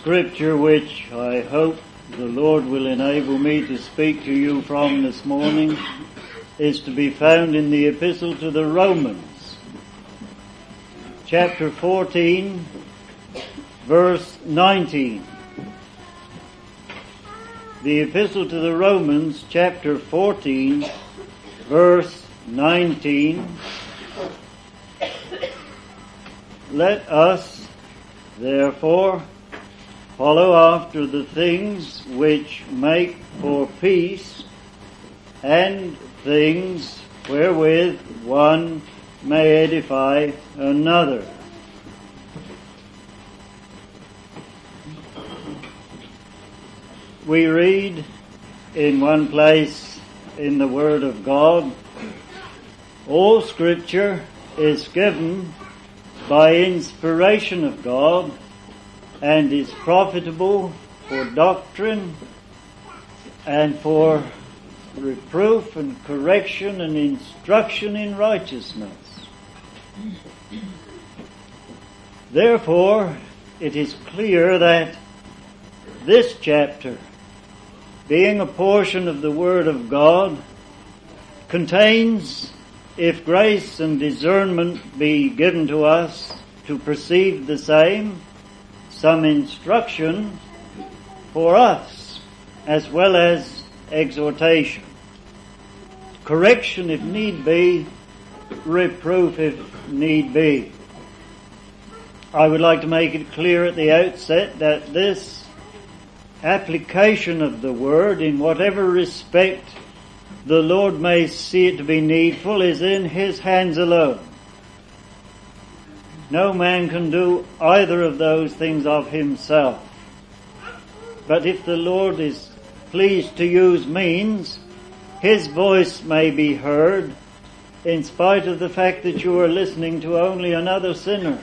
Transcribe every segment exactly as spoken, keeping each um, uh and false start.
scripture which I hope the Lord will enable me to speak to you from this morning is to be found in the Epistle to the Romans, chapter fourteen, verse nineteen. The Epistle to the Romans, chapter fourteen, verse nineteen. Let us, therefore, follow after the things which make for peace, and things wherewith one may edify another. We read in one place in the Word of God, all Scripture is given by inspiration of God and is profitable for doctrine and for reproof and correction and instruction in righteousness. Therefore, it is clear that this chapter, being a portion of the Word of God, contains, if grace and discernment be given to us to perceive the same, some instruction for us, as well as exhortation, correction if need be, reproof if need be. I would like to make it clear at the outset that this application of the Word, in whatever respect the Lord may see it to be needful, is in His hands alone. No man can do either of those things of himself. But if the Lord is pleased to use means, His voice may be heard in spite of the fact that you are listening to only another sinner.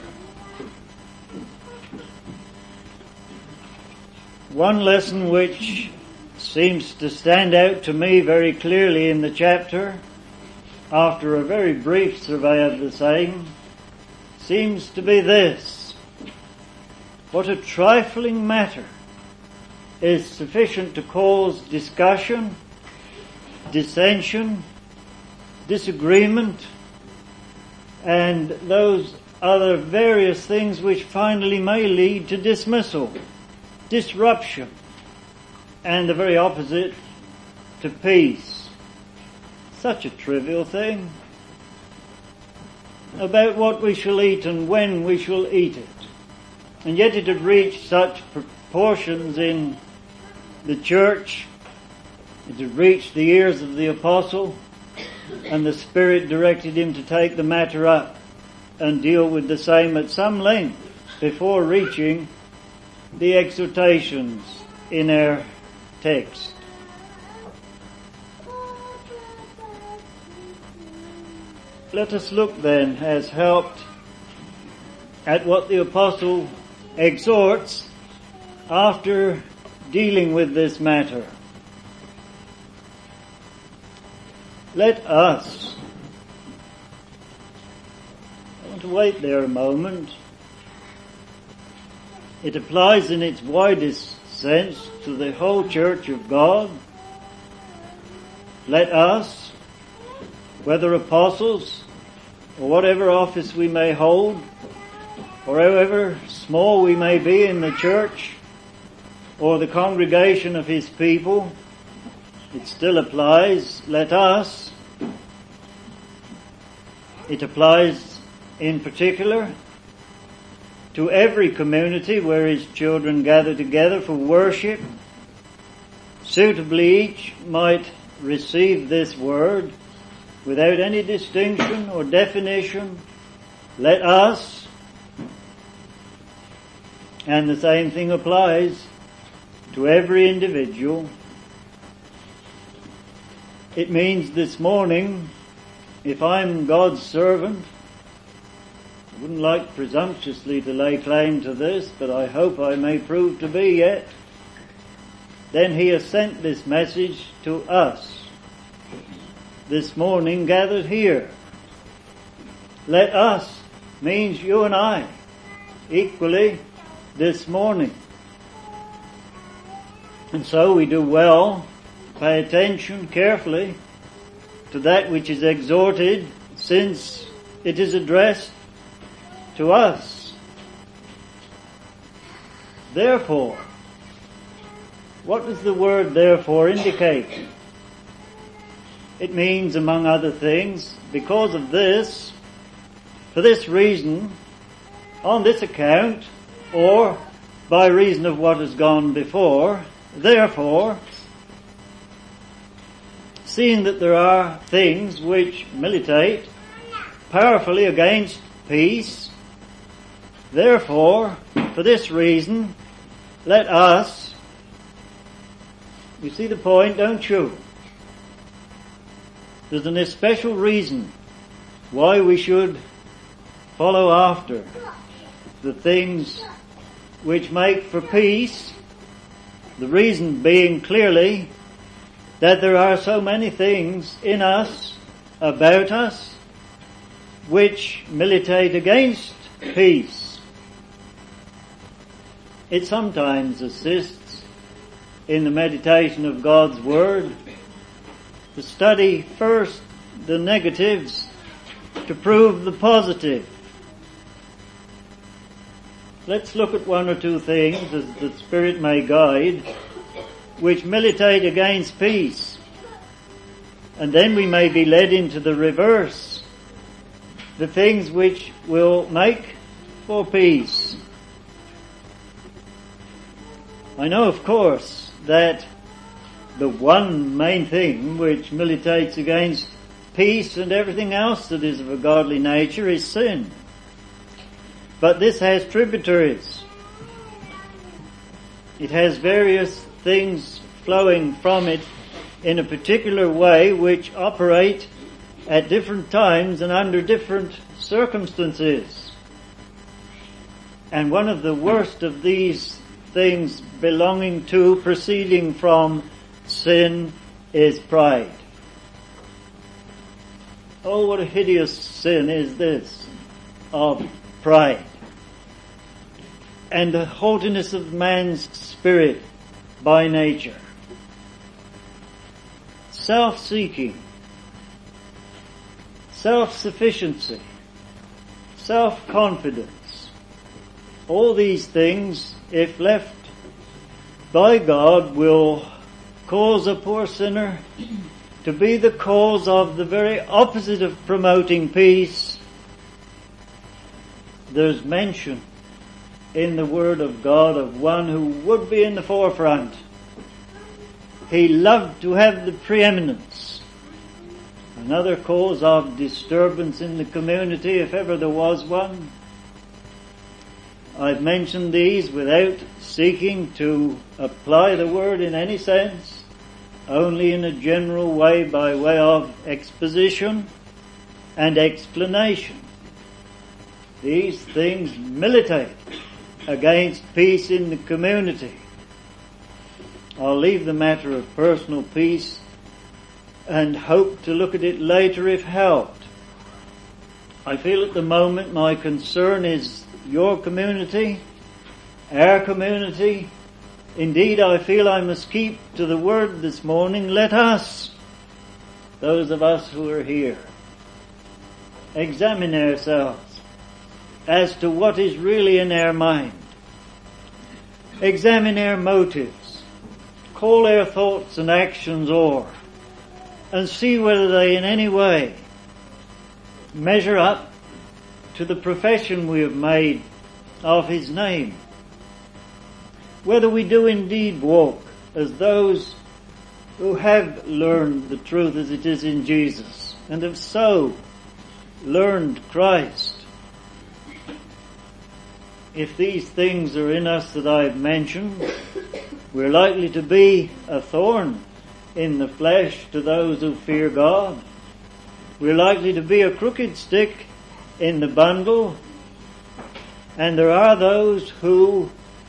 One lesson which seems to stand out to me very clearly in the chapter, after a very brief survey of the same, seems to be this: what a trifling matter is sufficient to cause discussion, dissension, disagreement, and those other various things which finally may lead to dismissal, disruption, and the very opposite to peace. Such a trivial thing. About what we shall eat and when we shall eat it. And yet it had reached such proportions in the church. It had reached the ears of the apostle, and the Spirit directed him to take the matter up and deal with the same at some length before reaching the exhortations in our text. Let us look then, as helped, at what the apostle exhorts after dealing with this matter. Let us, I want to wait there a moment. It applies in its widest sense to the whole church of God. Let us, whether apostles or whatever office we may hold, or however small we may be in the church or the congregation of His people, it still applies. Let us. It applies in particular to every community where His children gather together for worship. Suitably each might receive this word without any distinction or definition. Let us. And the same thing applies to every individual. It means this morning, if I'm God's servant, I wouldn't like presumptuously to lay claim to this, but I hope I may prove to be yet, then He has sent this message to us this morning gathered here. Let us means you and I, equally this morning. And so we do well to pay attention carefully to that which is exhorted, since it is addressed to us. Therefore, what does the word therefore indicate? It means, among other things, because of this, for this reason, on this account, or by reason of what has gone before, therefore, seeing that there are things which militate powerfully against peace, therefore, for this reason, let us, you see the point, don't you? There's an especial reason why we should follow after the things which make for peace, the reason being clearly that there are so many things in us, about us, which militate against peace. It sometimes assists in the meditation of God's Word to study first the negatives to prove the positive. Let's look at one or two things, as the Spirit may guide, which militate against peace. And then we may be led into the reverse, the things which will make for peace. I know, of course, that the one main thing which militates against peace and everything else that is of a godly nature is sin. But this has tributaries. It has various things flowing from it in a particular way which operate at different times and under different circumstances. And one of the worst of these things belonging to, proceeding from sin, is pride. Oh, what a hideous sin is this of pride. And the haughtiness of man's spirit by nature. Self-seeking, self-sufficiency, self-confidence. All these things, if left by God, will cause a poor sinner to be the cause of the very opposite of promoting peace. There's mention in the Word of God of one who would be in the forefront. He loved to have the preeminence. Another cause of disturbance in the community, if ever there was one. I've mentioned these without seeking to apply the word in any sense, only in a general way by way of exposition and explanation. These things militate against peace in the community. I'll leave the matter of personal peace and hope to look at it later if helped. I feel at the moment my concern is your community, our community. Indeed, I feel I must keep to the word this morning. Let us, those of us who are here, examine ourselves as to what is really in our mind. Examine our motives. Call our thoughts and actions o'er, and see whether they in any way measure up to the profession we have made of His name. Whether we do indeed walk as those who have learned the truth as it is in Jesus, and have so learned Christ. If these things are in us that I have mentioned, we're likely to be a thorn in the flesh to those who fear God. We're likely to be a crooked stick in the bundle. And there are those who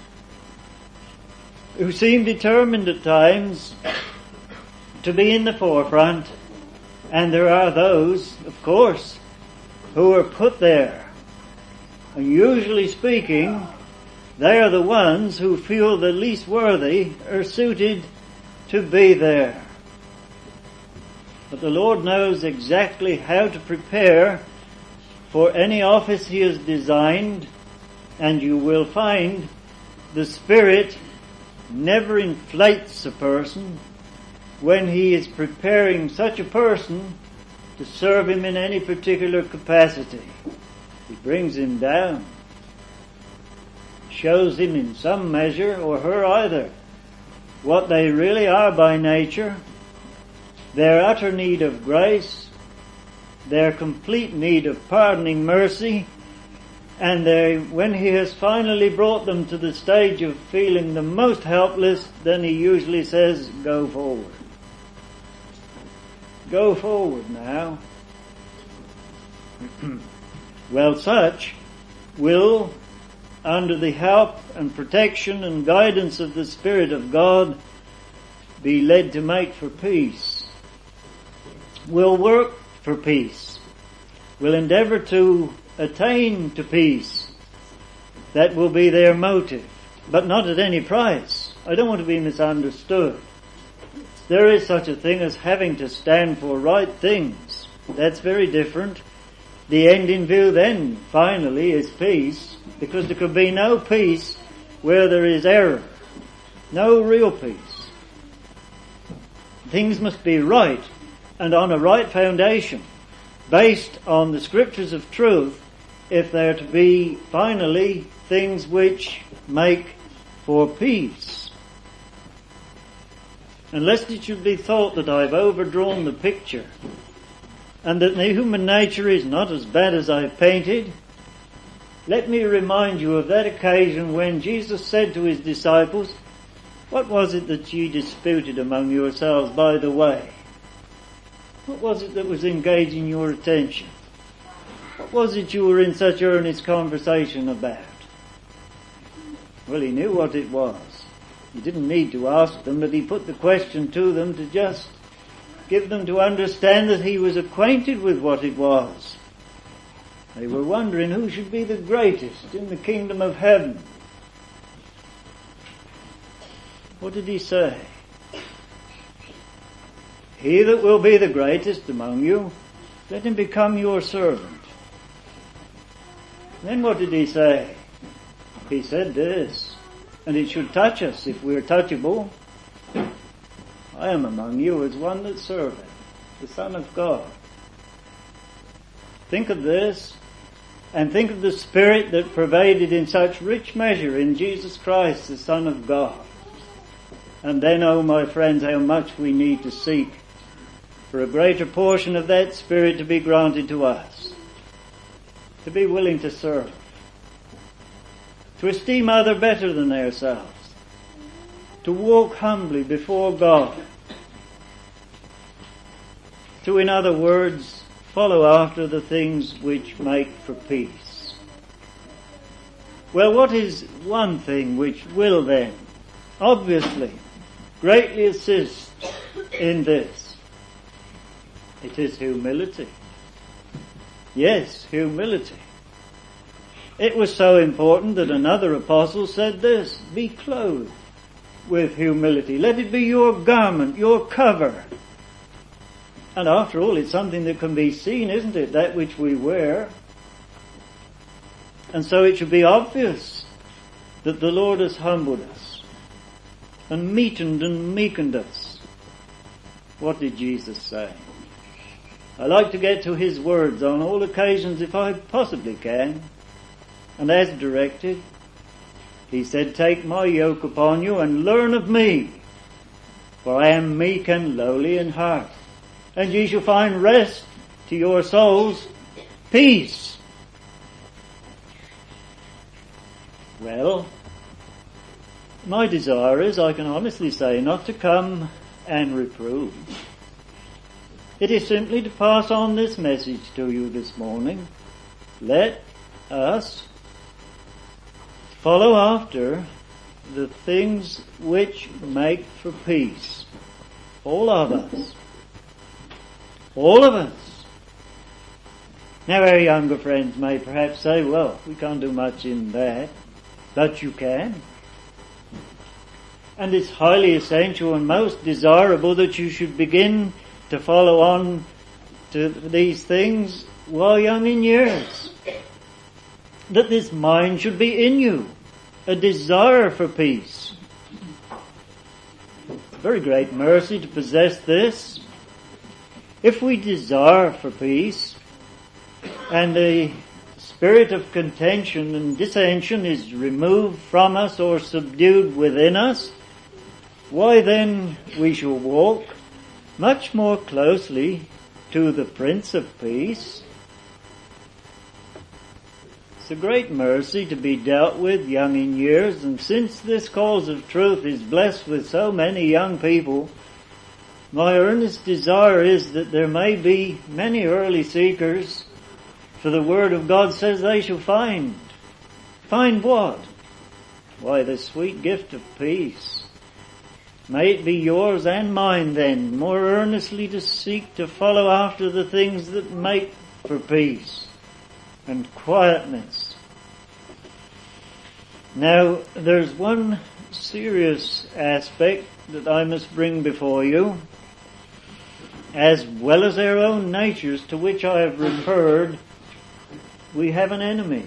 who seem determined at times to be in the forefront. And there are those, of course, who are put there. And usually speaking, They are the ones who feel the least worthy or suited to be there. But the Lord knows exactly how to prepare for any office He has designed, and you will find the Spirit never inflates a person when He is preparing such a person to serve Him in any particular capacity. He brings him down, shows him in some measure, or her either, what they really are by nature, their utter need of grace, their complete need of pardoning mercy, and they, when He has finally brought them to the stage of feeling the most helpless, then He usually says, go forward. Go forward now. Well, such will, under the help and protection and guidance of the Spirit of God, be led to make for peace, will work for peace, will endeavour to attain to peace. That will be their motive, but not at any price. I don't want to be misunderstood. There is such a thing as having to stand for right things. That's very different. The end in view then, finally, is peace, because there could be no peace where there is error. No real peace. Things must be right, and on a right foundation, based on the scriptures of truth, if they are to be, finally, things which make for peace. And lest it should be thought that I've overdrawn the picture, and that the human nature is not as bad as I've painted, let me remind you of that occasion when Jesus said to His disciples, what was it that ye disputed among yourselves by the way? What was it that was engaging your attention? What was it you were in such earnest conversation about? Well, He knew what it was. He didn't need to ask them, but He put the question to them to just give them to understand that He was acquainted with what it was. They were wondering who should be the greatest in the kingdom of heaven. What did He say? He that will be the greatest among you, let him become your servant. Then what did He say? He said this, and it should touch us if we're touchable. I am among you as one that serveth, the Son of God. Think of this, and think of the Spirit that pervaded in such rich measure in Jesus Christ, the Son of God. And then, oh my friends, how much we need to seek for a greater portion of that Spirit to be granted to us. To be willing to serve. To esteem other better than ourselves. To walk humbly before God. To, in other words, follow after the things which make for peace. Well, what is one thing which will then, obviously, greatly assist in this? It is humility. Yes, humility. It was so important that another apostle said this, be clothed with humility. Let it be your garment, your cover. And after all, it's something that can be seen, isn't it? That which we wear. And so it should be obvious that the Lord has humbled us and meetened and meekened us. What did Jesus say? I like to get to His words on all occasions if I possibly can. And as directed, He said, take my yoke upon you and learn of me, for I am meek and lowly in heart, and ye shall find rest to your souls, peace. Well, my desire is, I can honestly say, not to come and reprove. It is simply to pass on this message to you this morning. Let us follow after the things which make for peace. All of us. All of us. Now our younger friends may perhaps say, well, we can't do much in that. but you can. And it's highly essential and most desirable that you should begin to follow on to these things while young in years. That this mind should be in you, a desire for peace. It's a very great mercy to possess this. If we desire for peace, and the spirit of contention and dissension is removed from us or subdued within us, why then we shall walk much more closely to the Prince of Peace. It's a great mercy to be dealt with young in years, and since this cause of truth is blessed with so many young people, my earnest desire is that there may be many early seekers, for the Word of God says they shall find. Find what? Why, the sweet gift of peace. May it be yours and mine then, more earnestly to seek to follow after the things that make for peace and quietness. Now, there's one serious aspect that I must bring before you, as well as our own natures to which I have referred. We have an enemy.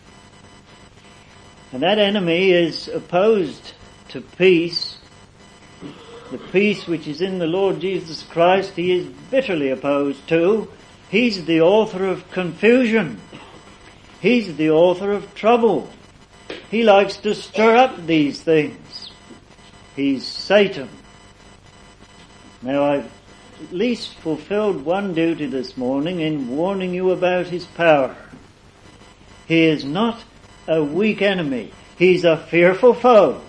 And that enemy is opposed to peace. The peace which is in the Lord Jesus Christ, he is bitterly opposed to. He's the author of confusion. He's the author of trouble. He likes to stir up these things. He's Satan. Now, I've at least fulfilled one duty this morning in warning you about his power. He is not a weak enemy. He's a fearful foe.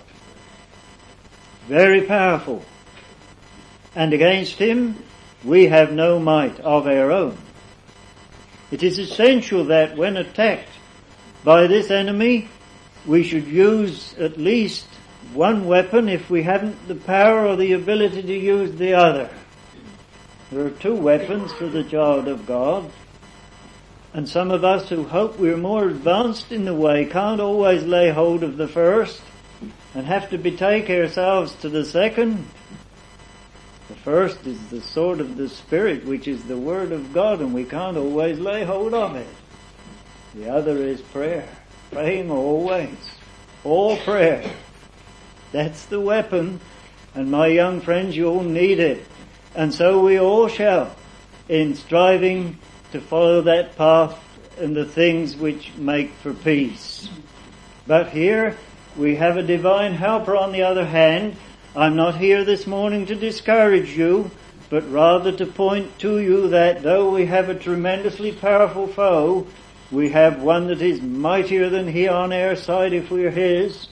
Very powerful. And against him we have no might of our own. It is essential that when attacked by this enemy, we should use at least one weapon if we haven't the power or the ability to use the other. There are two weapons for the child of God. And some of us who hope we're more advanced in the way can't always lay hold of the first and have to betake ourselves to the second. The first is the sword of the Spirit, which is the Word of God, and we can't always lay hold of it. The other is prayer. Praying always. All prayer. That's the weapon. And my young friends, you all need it. And so we all shall, in striving to follow that path and the things which make for peace. But here we have a divine helper on the other hand. I'm not here this morning to discourage you, but rather to point to you that though we have a tremendously powerful foe, we have one that is mightier than he on our side if we are his.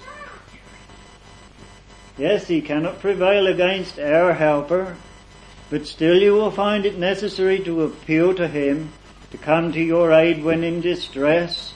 Yes, he cannot prevail against our helper, but still you will find it necessary to appeal to him, to come to your aid when in distress.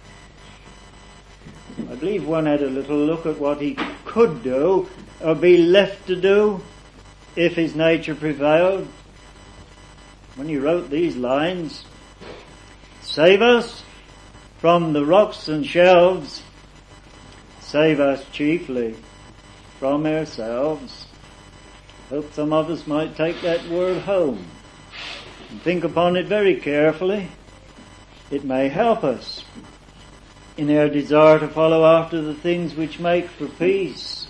I believe one had a little look at what he could do, or be left to do, if his nature prevailed. When he wrote these lines, "Save us from the rocks and shelves, save us chiefly from ourselves." Hope some of us might take that word home and think upon it very carefully. It may help us in our desire to follow after the things which make for peace.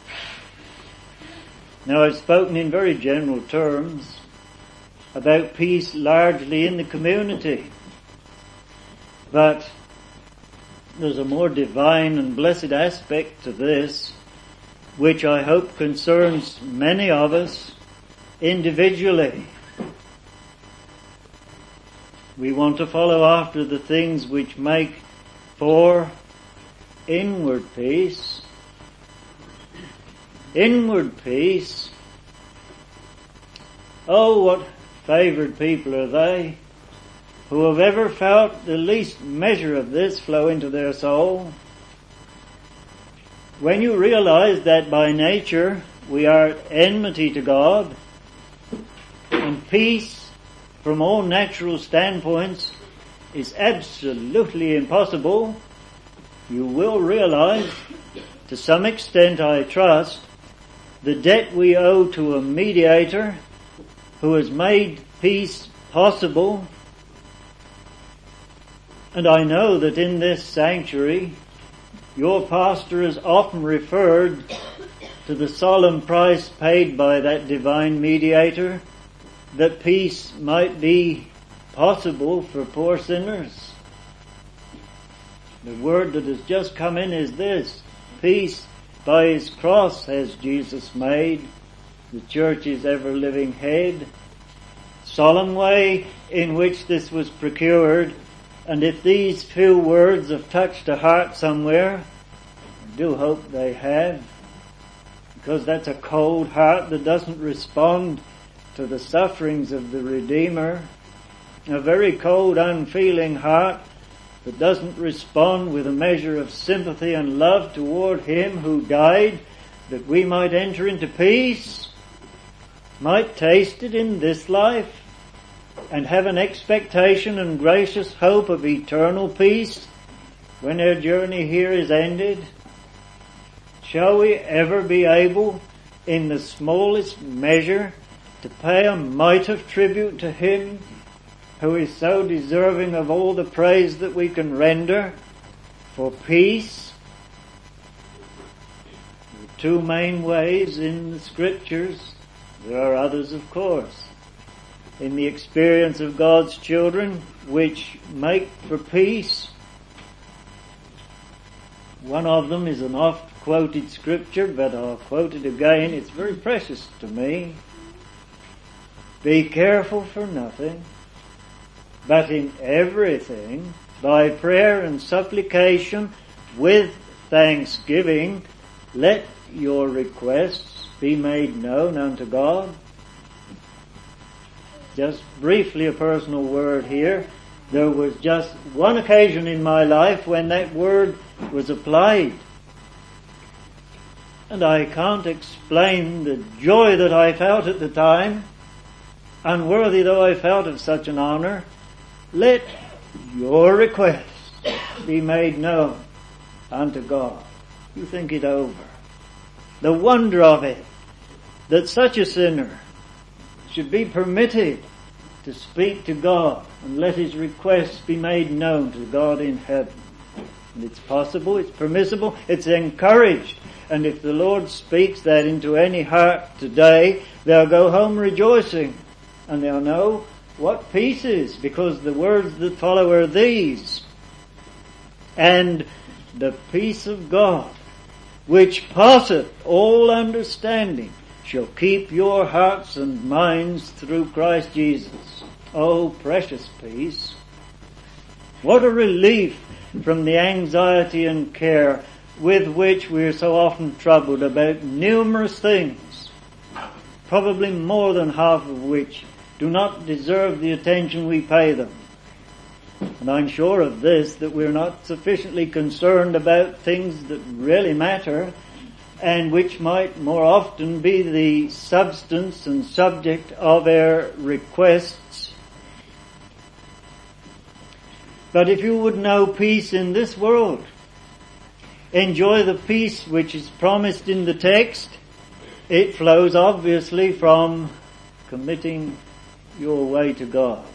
Now, I've spoken in very general terms about peace largely in the community, but there's a more divine and blessed aspect to this, which I hope concerns many of us individually. We want to follow after the things which make for inward peace. Inward peace. Oh, what favoured people are they who have ever felt the least measure of this flow into their soul. When you realize that by nature we are at enmity to God, and peace from all natural standpoints is absolutely impossible, you will realize, to some extent I trust, the debt we owe to a mediator who has made peace possible. And I know that in this sanctuary, your pastor has often referred to the solemn price paid by that divine mediator, that peace might be possible for poor sinners. The word that has just come in is this: peace by his cross has Jesus made, the church's ever-living head. Solemn way in which this was procured, and if these few words have touched a heart somewhere, I do hope they have, because that's a cold heart that doesn't respond to the sufferings of the Redeemer, a very cold, unfeeling heart that doesn't respond with a measure of sympathy and love toward him who died that we might enter into peace, might taste it in this life, and have an expectation and gracious hope of eternal peace when our journey here is ended. Shall we ever be able, in the smallest measure, to pay a mite of tribute to him who is so deserving of all the praise that we can render for peace? There are two main ways in the Scriptures. There are others, of course, in the experience of God's children, which make for peace. One of them is an oft-quoted scripture, but I'll quote it again. It's very precious to me. Be careful for nothing, but in everything, by prayer and supplication, with thanksgiving, let your requests be made known unto God. Just briefly a personal word here. There was just one occasion in my life when that word was applied. And I can't explain the joy that I felt at the time, unworthy though I felt of such an honor. Let your request be made known unto God. You think it over. The wonder of it, that such a sinner should be permitted to speak to God and let his requests be made known to God in heaven. And it's possible, it's permissible, it's encouraged. And if the Lord speaks that into any heart today, they'll go home rejoicing, and they'll know what peace is, because the words that follow are these: and the peace of God, which passeth all understanding, shall keep your hearts and minds through Christ Jesus. Oh, precious peace. What a relief from the anxiety and care with which we are so often troubled about numerous things, probably more than half of which do not deserve the attention we pay them. And I'm sure of this, that we're not sufficiently concerned about things that really matter, and which might more often be the substance and subject of our requests. But if you would know peace in this world, enjoy the peace which is promised in the text, it flows obviously from committing your way to God.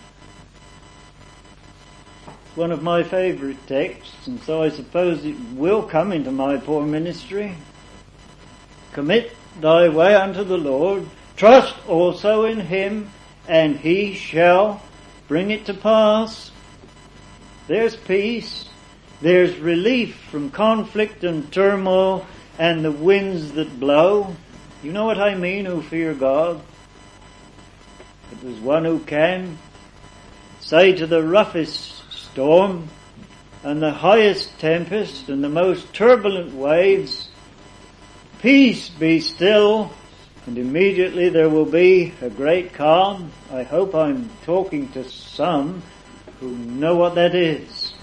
One of my favourite texts, and so I suppose it will come into my poor ministry. Commit thy way unto the Lord, trust also in him, and he shall bring it to pass. There's peace. There's relief from conflict and turmoil and the winds that blow. You know what I mean, who fear God? But there's one who can say to the roughest storm and the highest tempest and the most turbulent waves, peace, be still, and immediately there will be a great calm. I hope I'm talking to some who know what that is.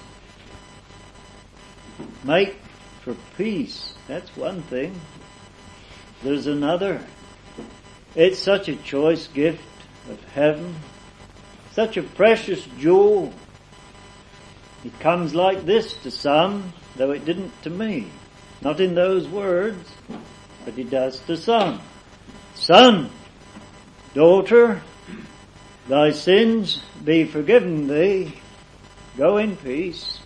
Make for peace. That's one thing. There's another. It's such a choice gift of heaven, such a precious jewel. It comes like this to some, though it didn't to me. Not in those words, but it does to some. Son, daughter, thy sins be forgiven thee. Go in peace.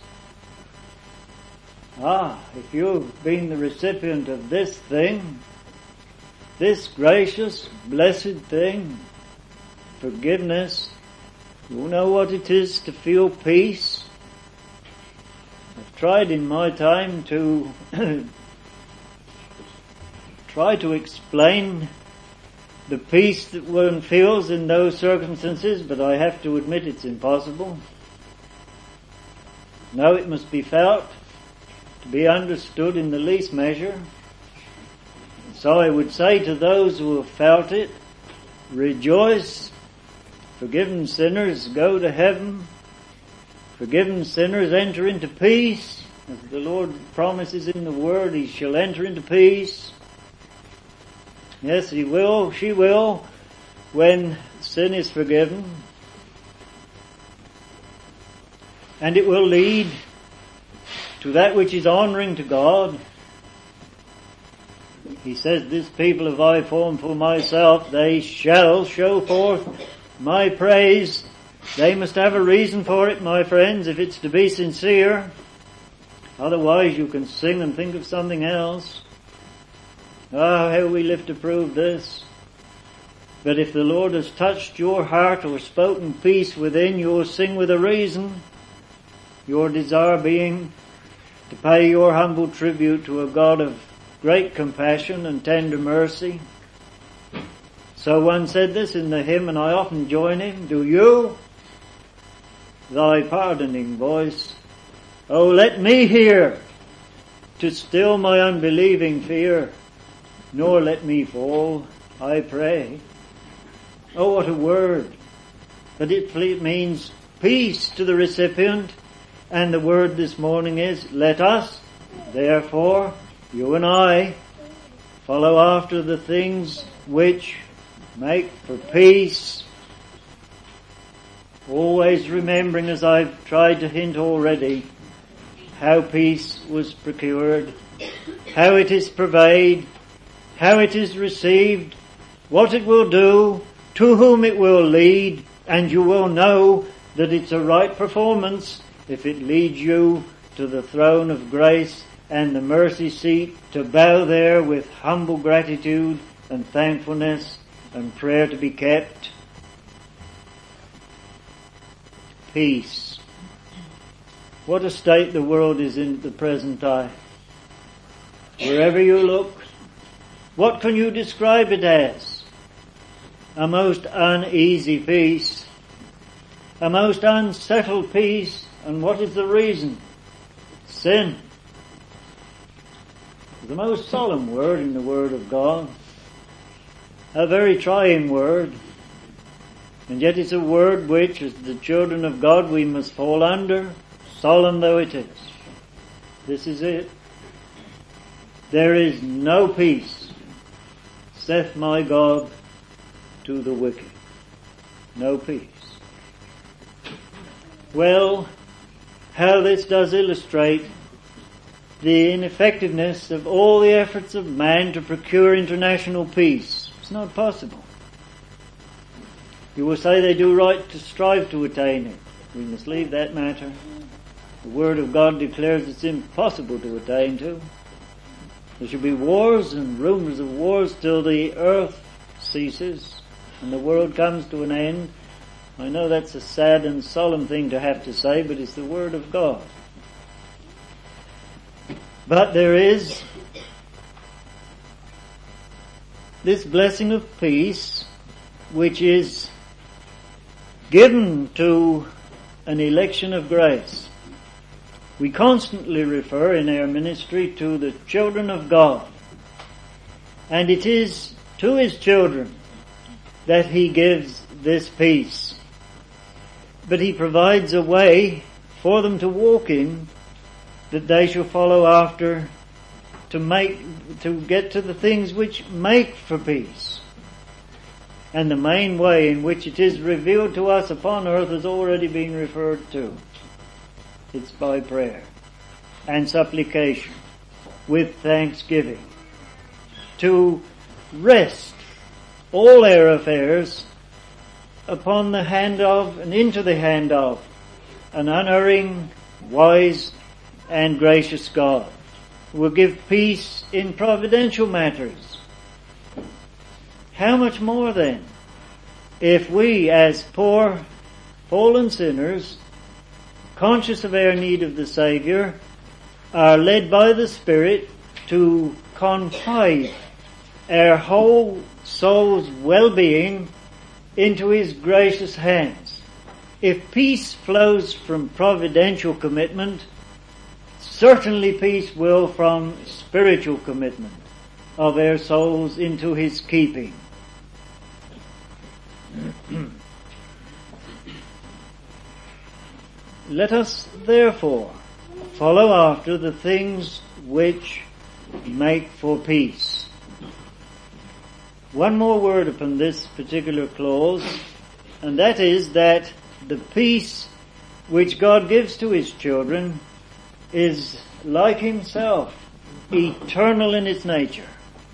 Ah, if you've been the recipient of this thing, this gracious, blessed thing, forgiveness, you know what it is to feel peace. I've tried in my time to try to explain the peace that one feels in those circumstances, but I have to admit it's impossible. No, it must be felt, to be understood in the least measure. So I would say to those who have felt it, rejoice, forgiven sinners go to heaven, forgiven sinners enter into peace, as the Lord promises in the Word, He shall enter into peace. Yes, He will, she will, when sin is forgiven. And it will lead to that which is honouring to God. He says, this people have I formed for myself, they shall show forth my praise. They must have a reason for it, my friends, if it's to be sincere. Otherwise you can sing and think of something else. Ah, how we live to prove this. But if the Lord has touched your heart or spoken peace within, you'll sing with a reason. Your desire being to pay your humble tribute to a God of great compassion and tender mercy. So one said this in the hymn, and I often join him. Do you, thy pardoning voice, oh let me hear, to still my unbelieving fear, nor let me fall, I pray. Oh, what a word. But it means peace to the recipient. And the word this morning is, let us, therefore, you and I, follow after the things which make for peace. Always remembering, as I've tried to hint already, how peace was procured, how it is purveyed, how it is received, what it will do, to whom it will lead, and you will know that it's a right performance if it leads you to the throne of grace and the mercy seat to bow there with humble gratitude and thankfulness and prayer to be kept. Peace. What a state the world is in at the present time. Wherever you look, what can you describe it as? A most uneasy peace. A most unsettled peace. And what is the reason? Sin. The most solemn word in the Word of God. A very trying word. And yet it's a word which, as the children of God, we must fall under, solemn though it is. This is it. There is no peace, saith my God, to the wicked. No peace. Well, how this does illustrate the ineffectiveness of all the efforts of man to procure international peace. It's not possible. You will say they do right to strive to attain it. We must leave that matter. The Word of God declares it's impossible to attain to. There shall be wars and rumours of wars till the earth ceases and the world comes to an end. I know that's a sad and solemn thing to have to say, but it's the Word of God. But there is this blessing of peace which is given to an election of grace. We constantly refer in our ministry to the children of God. And it is to His children that He gives this peace. But He provides a way for them to walk in, that they shall follow after, to make, to get to the things which make for peace. And the main way in which it is revealed to us upon earth has already been referred to. It's by prayer. and supplication with thanksgiving, to rest all their affairs upon the hand of and into the hand of an unerring, wise and gracious God, who will give peace in providential matters. How much more then, if we as poor, fallen sinners, conscious of our need of the Saviour, are led by the Spirit to confide our whole soul's well-being into His gracious hands. If peace flows from providential commitment, certainly peace will from spiritual commitment of our souls into His keeping. Let us therefore follow after the things which make for peace. One more word upon this particular clause, and that is that the peace which God gives to His children is like Himself, eternal in its nature.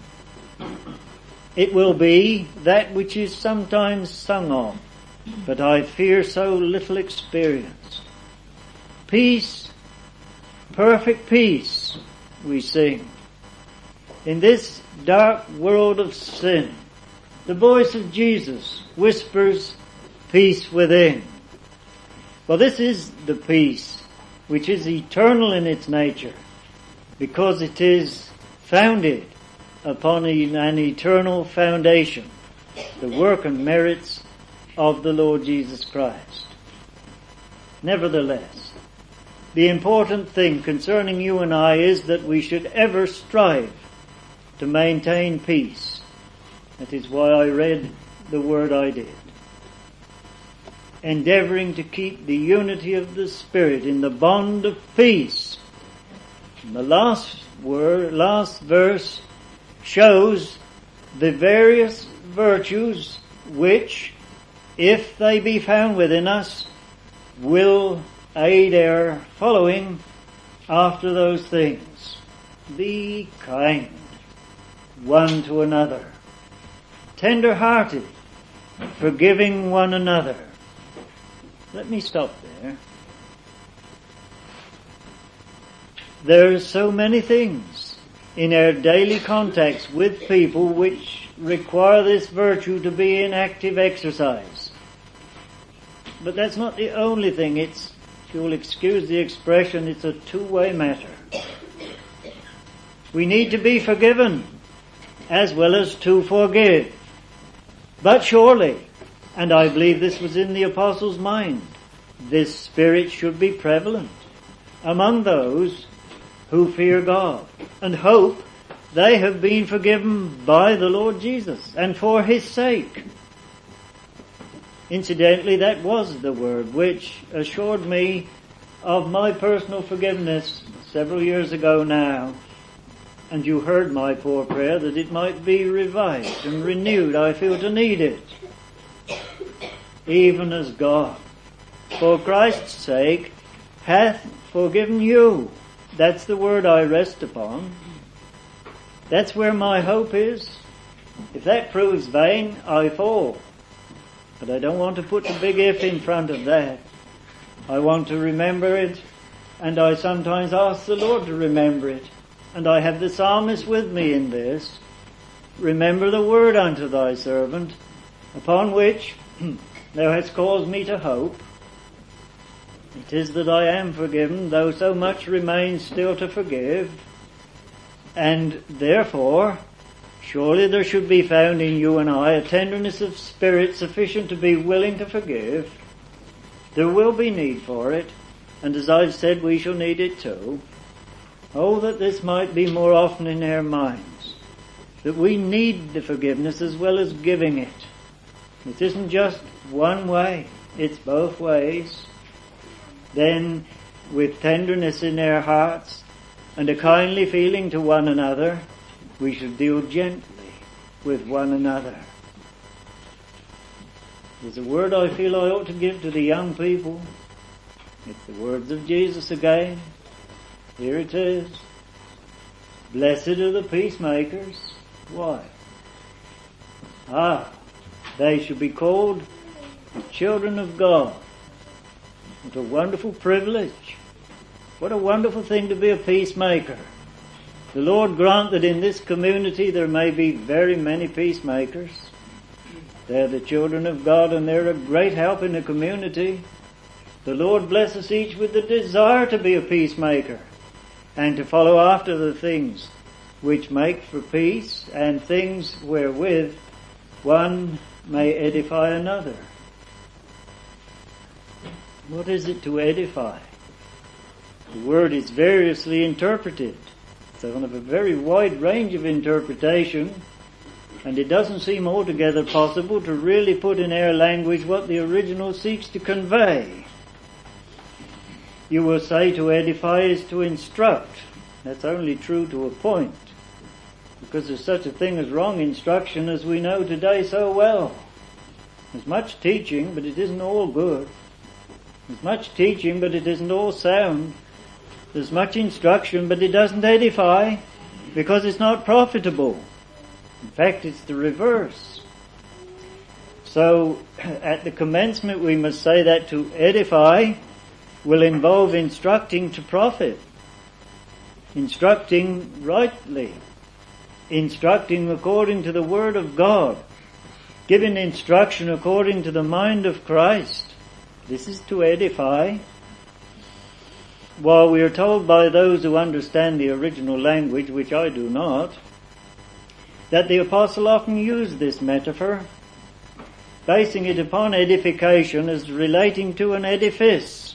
It will be that which is sometimes sung of, but I fear so little experienced. Peace, perfect peace, we sing. In this dark world of sin, the voice of Jesus whispers peace within. Well, this is the peace which is eternal in its nature, because it is founded upon an eternal foundation, the work and merits of the Lord Jesus Christ. Nevertheless, the important thing concerning you and I is that we should ever strive to maintain peace. That is why I read the word I did. Endeavoring to keep the unity of the Spirit in the bond of peace. And the last word, last verse shows the various virtues which, if they be found within us, will aid our following after those things. Be kind one to another, tender-hearted, forgiving one another. Let me stop there. There are so many things in our daily contacts with people which require this virtue to be in active exercise. But that's not the only thing. It's, if you'll excuse the expression, it's a two-way matter. We need to be forgiven as well as to forgive. But surely, and I believe this was in the Apostles' mind, this spirit should be prevalent among those who fear God and hope they have been forgiven by the Lord Jesus and for His sake. Incidentally, that was the word which assured me of my personal forgiveness several years ago now. And you heard my poor prayer that it might be revived and renewed. I feel to need it. Even as God, for Christ's sake, hath forgiven you. That's the word I rest upon. That's where my hope is. If that proves vain, I fall. But I don't want to put the big if in front of that. I want to remember it, and I sometimes ask the Lord to remember it. And I have the psalmist with me in this. Remember the word unto thy servant, upon which thou hast caused me to hope. It is that I am forgiven, though so much remains still to forgive. And therefore, surely there should be found in you and I a tenderness of spirit sufficient to be willing to forgive. There will be need for it, and as I've said, we shall need it too. Oh, that this might be more often in our minds, that we need the forgiveness as well as giving it. It isn't just one way, it's both ways. Then, with tenderness in our hearts and a kindly feeling to one another, we should deal gently with one another. There's a word I feel I ought to give to the young people. It's the words of Jesus again. Here it is. Blessed are the peacemakers. Why? Ah, they should be called the children of God. What a wonderful privilege. What a wonderful thing to be a peacemaker. The Lord grant that in this community there may be very many peacemakers. They're the children of God and they're a great help in the community. The Lord bless us each with the desire to be a peacemaker and to follow after the things which make for peace and things wherewith one may edify another. What is it to edify? The word is variously interpreted. It's on a very wide range of interpretation, and it doesn't seem altogether possible to really put in our language what the original seeks to convey. You will say to edify is to instruct. That's only true to a point, because there's such a thing as wrong instruction as we know today so well. There's much teaching, but it isn't all good. There's much teaching, but it isn't all sound. There's much instruction, but it doesn't edify, because it's not profitable. In fact, it's the reverse. So, at the commencement we must say that to edify will involve instructing to profit, instructing rightly, instructing according to the Word of God, giving instruction according to the mind of Christ. This is to edify. While we are told by those who understand the original language, which I do not, that the apostle often used this metaphor, basing it upon edification as relating to an edifice.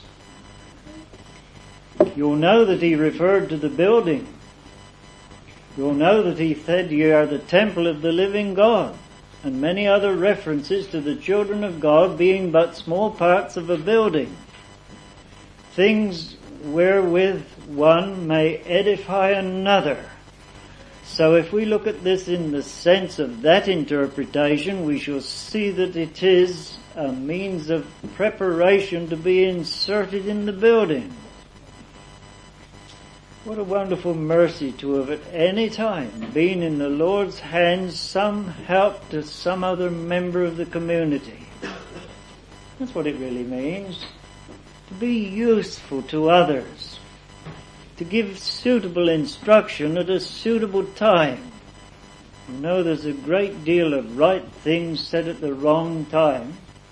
You'll know that he referred to the building. You'll know that he said ye are the temple of the living God, and many other references to the children of God being but small parts of a building. Things wherewith one may edify another. So if we look at this in the sense of that interpretation, we shall see that it is a means of preparation to be inserted in the building. What a wonderful mercy to have at any time been in the Lord's hands some help to some other member of the community. That's what it really means. To be useful to others. To give suitable instruction at a suitable time. You know, there's a great deal of right things said at the wrong time.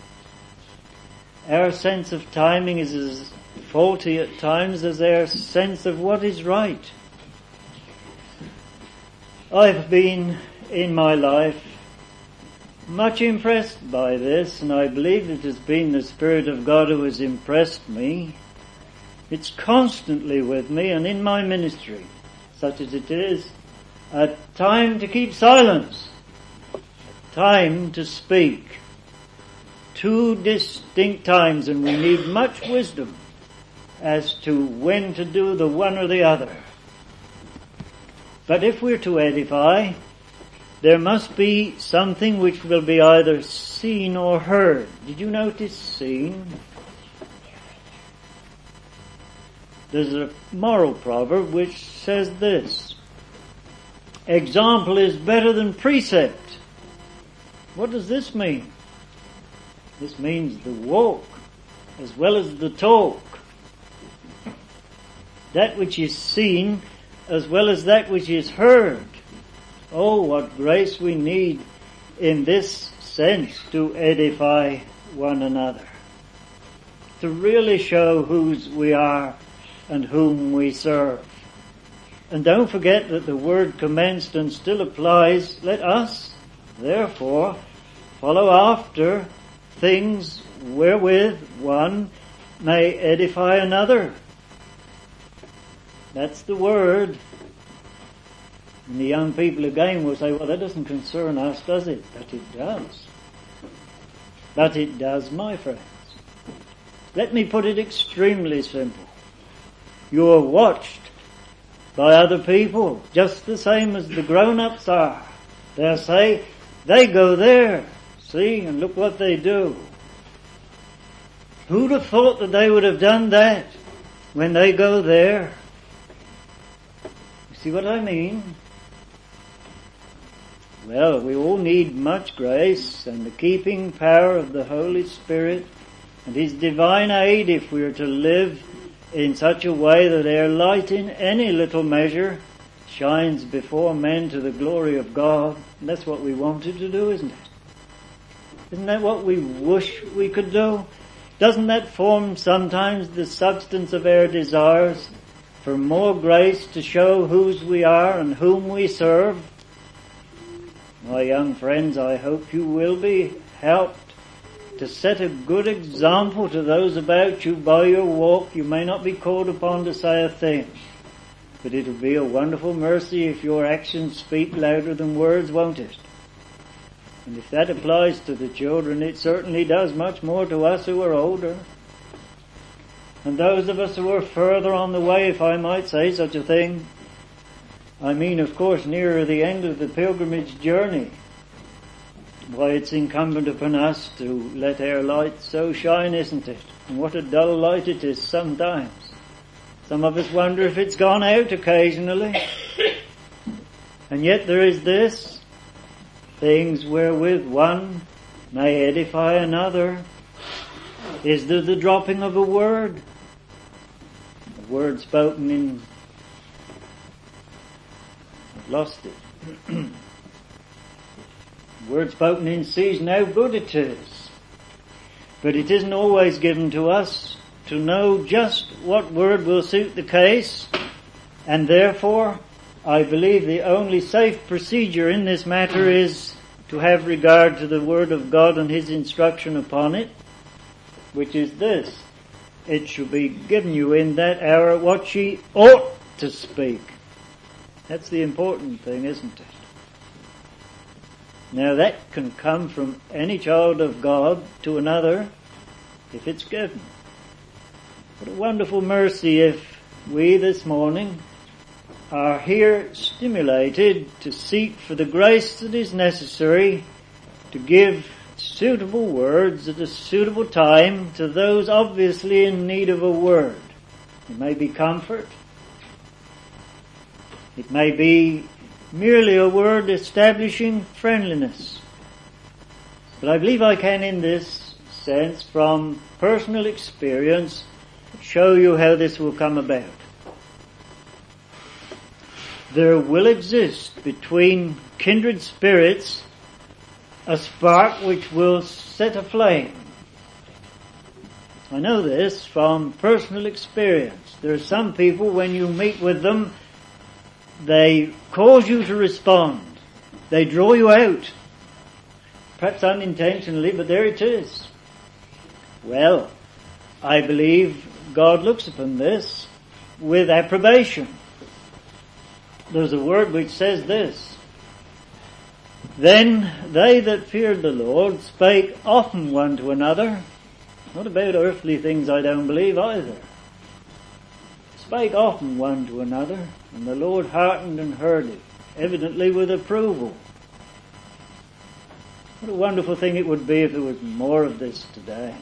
Our sense of timing is as faulty at times as our sense of what is right. I've been, in my life, much impressed by this, and I believe it has been the Spirit of God who has impressed me. It's constantly with me and in my ministry, such as it is, a time to keep silence, a time to speak. Two distinct times, and we need much wisdom as to when to do the one or the other. But if we're to edify, there must be something which will be either seen or heard. Did you notice seen? There's a moral proverb which says this: example is better than precept. What does this mean? This means the walk as well as the talk. That which is seen as well as that which is heard. Oh, what grace we need in this sense to edify one another. To really show whose we are and whom we serve. And don't forget that the word commenced and still applies. Let us, therefore, follow after things wherewith one may edify another. That's the word. And the young people again will say, well, that doesn't concern us, does it? But it does. But it does, my friends. Let me put it extremely simple. You are watched by other people, just the same as the grown-ups are. They'll say, they go there, see, and look what they do. Who'd have thought that they would have done that when they go there? See what I mean? Well, we all need much grace and the keeping power of the Holy Spirit and His divine aid if we are to live in such a way that our light in any little measure shines before men to the glory of God. And that's what we wanted to do, isn't it? Isn't that what we wish we could do? Doesn't that form sometimes the substance of our desires for more grace to show whose we are and whom we serve? My young friends, I hope you will be helped to set a good example to those about you by your walk. You may not be called upon to say a thing, but it'll be a wonderful mercy if your actions speak louder than words, won't it? And if that applies to the children, it certainly does much more to us who are older. And those of us who are further on the way, if I might say such a thing, I mean, of course, nearer the end of the pilgrimage journey, why, it's incumbent upon us to let our light so shine, isn't it? And what a dull light it is sometimes. Some of us wonder if it's gone out occasionally. And yet there is this, things wherewith one may edify another. Is there the dropping of a word? A word spoken in... I've lost it. Word spoken in season, how good it is. But it isn't always given to us to know just what word will suit the case, and therefore I believe the only safe procedure in this matter is to have regard to the Word of God and His instruction upon it, which is this: it shall be given you in that hour what ye ought to speak. That's the important thing, isn't it? Now that can come from any child of God to another if it's given. What a wonderful mercy if we this morning are here stimulated to seek for the grace that is necessary to give suitable words at a suitable time to those obviously in need of a word. It may be comfort. It may be merely a word establishing friendliness. But I believe I can, in this sense, from personal experience, show you how this will come about. There will exist between kindred spirits a spark which will set aflame. I know this from personal experience. There are some people, when you meet with them, they cause you to respond. They draw you out. Perhaps unintentionally, but there it is. Well, I believe God looks upon this with approbation. There's a word which says this: then they that feared the Lord spake often one to another. Not about earthly things, I don't believe either. Spake often one to another, and the Lord hearkened and heard it, evidently with approval. What a wonderful thing it would be if there was more of this today.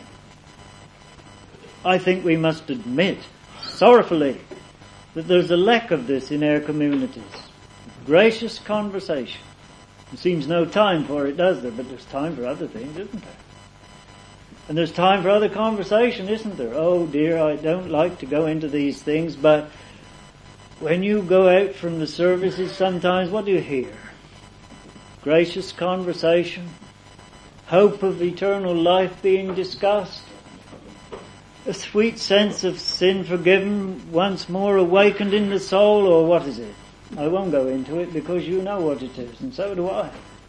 I think we must admit, sorrowfully, that there's a lack of this in our communities. Gracious conversation. There seems no time for it, does there? But there's time for other things, isn't there? And there's time for other conversation, isn't there? Oh dear, I don't like to go into these things, but when you go out from the services sometimes, what do you hear? Gracious conversation, hope of eternal life being discussed, a sweet sense of sin forgiven once more awakened in the soul, or what is it? I won't go into it because you know what it is, and so do I.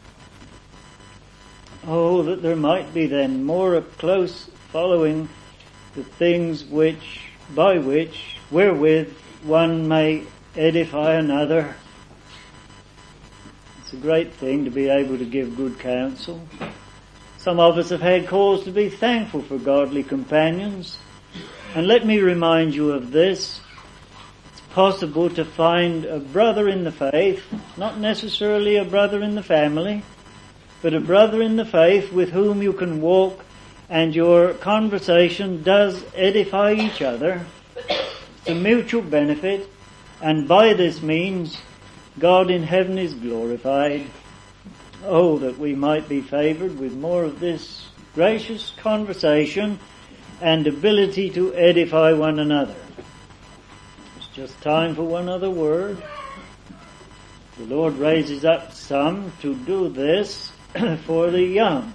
Oh, that there might be then more a close following the things which, by which, wherewith one may edify another. It's a great thing to be able to give good counsel. Some of us have had cause to be thankful for godly companions. And let me remind you of this. It's possible to find a brother in the faith, not necessarily a brother in the family, but a brother in the faith with whom you can walk and your conversation does edify each other. It's a mutual benefit. and by this means God in heaven is glorified. Oh, that we might be favoured with more of this gracious conversation and ability to edify one another. It's just time for one other word. The Lord raises up some to do this for the young.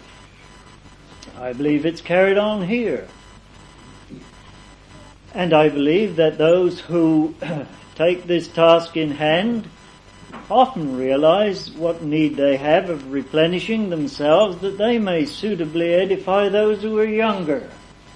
I believe it's carried on here. And I believe that those who take this task in hand often realize what need they have of replenishing themselves, that they may suitably edify those who are younger.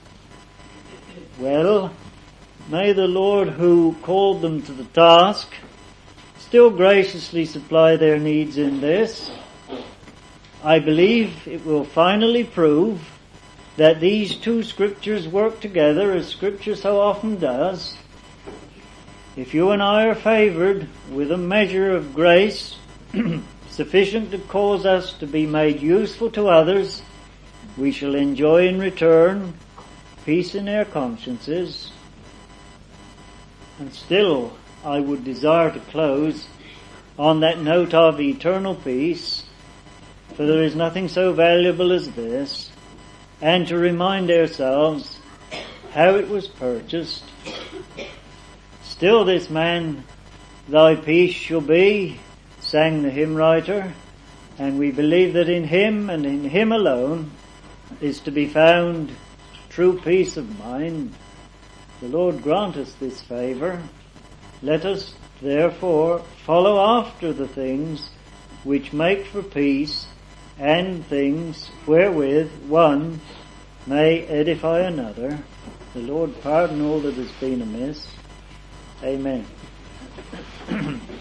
Well, may the Lord who called them to the task still graciously supply their needs in this. I believe it will finally prove that these two scriptures work together, as Scripture so often does. If you and I are favoured with a measure of grace sufficient to cause us to be made useful to others, we shall enjoy in return peace in our consciences. And still I would desire to close on that note of eternal peace, for there is nothing so valuable as this, and to remind ourselves how it was purchased. Still this man, thy peace shall be, sang the hymn writer, and we believe that in him and in him alone is to be found true peace of mind. The Lord grant us this favour. Let us therefore follow after the things which make for peace, and things wherewith one may edify another. The Lord pardon all that has been amiss. Amen.